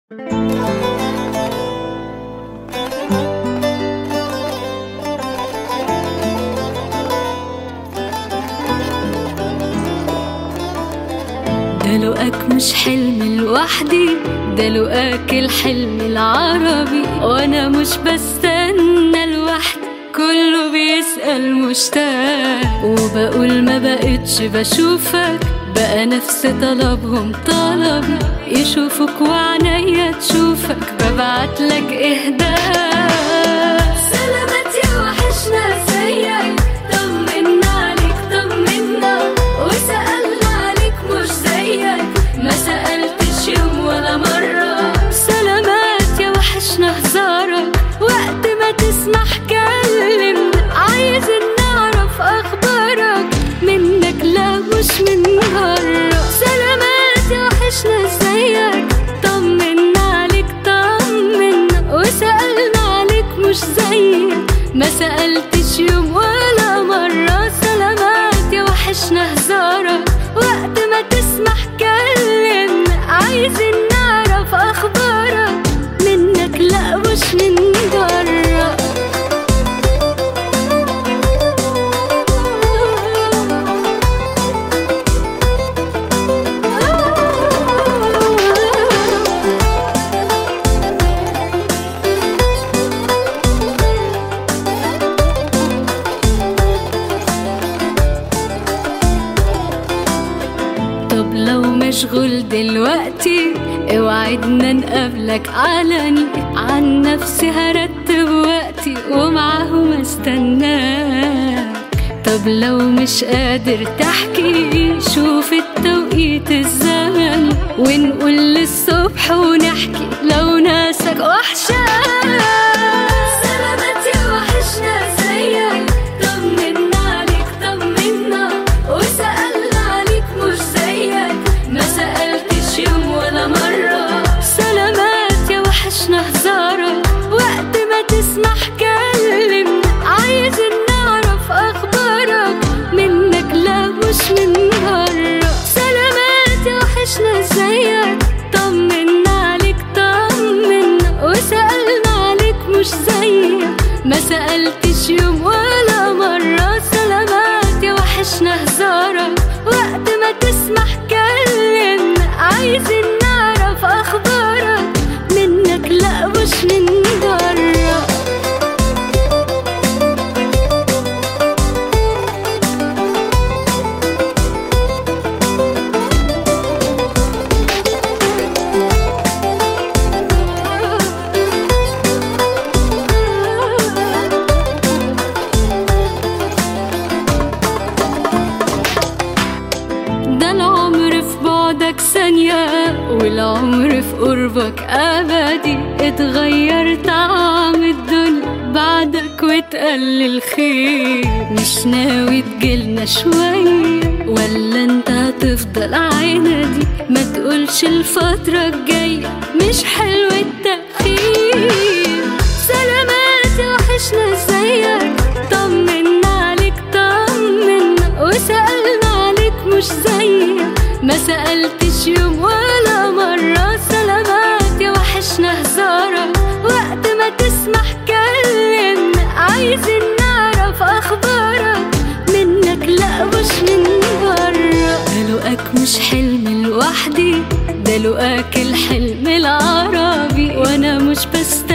ده لقاك مش حلم لوحدي، ده لقاك الحلم العربي، وانا مش بستنى لوحدي، كله بيسأل مشتاق، وبقول ما بقتش بشوفك، بقى نفس طلبهم طلبي، يشوفك وعنيا تشوفك، ببعتلك إهداء. سلامات يا وحشنا زيك، طمنا عليك طمنا، وسألنا عليك مش زيك، ما سألتش يوم ولا مرة. سلامات يا وحشنا هزارك، وقت ما تسمح كلمنا، عايزين نعرف أخبارك، منك لا مش من بره. سلامات يا وحشنا زيك، طمنا عليك طمنا، وسألنا عليك مش زيك، ما سألتش يوم ولا مرة. سلامات يا وحشنا هزارك، وقت ما تسمح كلمنا، عايزين نعرف أخبارك، منك لا مش من بره. طب لو مشغول دلوقتي، اوعدنا نقابلك علني، عن نفسي هرتب وقتي، ومعاهم استناك. طب لو مش قادر تحكي، شوف التوقيت الزمني، ونقول للصبح ونحكي، لو ناسك وحشاك. سلامات يا وحشنا زيك، طمنا عليك طمنا، وسألنا عليك مش زيك، ما سألتش يوم ولا مرة. سلامات يا وحشنا هزارك، وقت ما تسمح كلمنا، عايزين نعرف أخبارك، منك لا مش من بره. سلامات يا وحشنا زيك، طمنا عليك طمنا، وسألنا عليك مش زيك، ما سألتش يوم ولا مرة. سلامات يا وحشنا هزارك، وقت ما تسمح كلمنا، عايزين نعرف أخبارك، منك لا مش من بره. ده العمر في بعدك ثانية، والعمر في قربك أبدي، اتغير طعم الدنيا بعدك وتقلل خير. مش ناوي تجيلنا شوية، ولا انت هتفضل عندي؟ ما تقولش الفترة الجاية مش حلو التأخير. سلامات يا وحشنا زيك، طمنا عليك طمنا، وسألنا عليك مش زيك، ما سألتش يوم ولا مرة. سلامات يا وحشنا هزارك، وقت ما تسمح كلمنا، عايزين نعرف أخبارك، منك لا مش من بره. ده لقاك مش حلم لوحدي، ده لقاك الحلم العربي، وانا مش بس